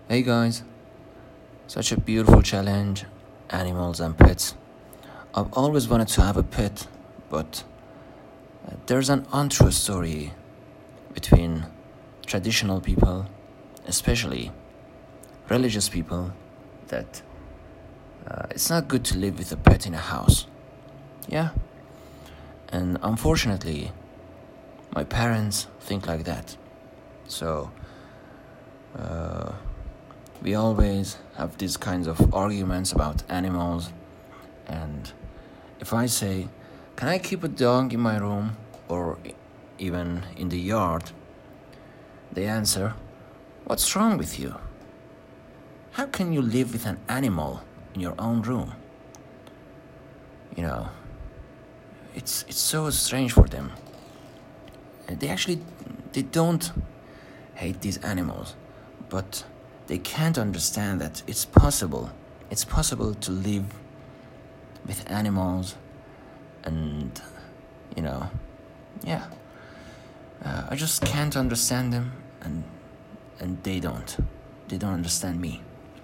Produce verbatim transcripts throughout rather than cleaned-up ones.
Hey guys, such a beautiful challenge, animals and pets. I've always wanted to have a pet, but uh, there's an untrue story between traditional people, especially religious people, that uh, it's not good to live with a pet in a house. Yeah, and unfortunately, my parents think like that. So, uh, we always have these kinds of arguments about animals. And if I say, can I keep a dog in my room or even in the yard? They answer, what's wrong with you? How can you live with an animal in your own room? You know, it's it's so strange for them. And they actually, they don't hate these animals, but they can't understand that it's possible. It's possible to live with animals and, you know, yeah. Uh, I just can't understand them, and and they don't. They don't understand me.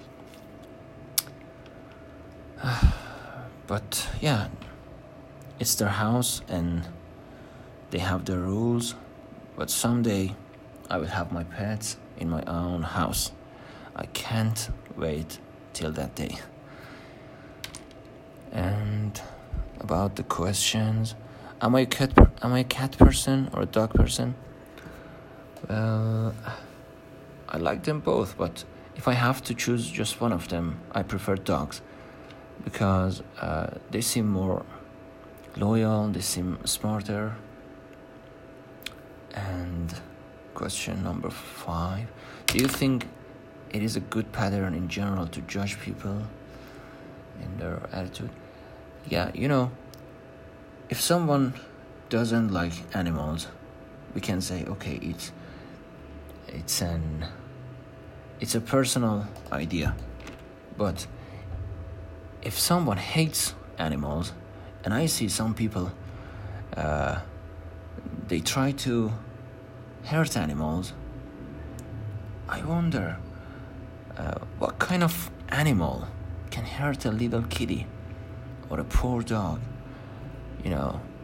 But yeah, it's their house and they have their rules. But someday I will have my pets in my own house. I can't wait till that day. And about the questions, am I a cat? Per- am I a cat person or a dog person? Well, I like them both, but if I have to choose just one of them, I prefer dogs because uh, they seem more loyal. They seem smarter. And question number five: do you think it is a good pattern in general to judge people in their attitude? Yeah, you know, if someone doesn't like animals, we can say, okay, it's it's an it's a personal idea. But if someone hates animals, and I see some people, uh, they try to hurt animals, I wonder, uh, what kind of animal can hurt a little kitty or a poor dog? You know,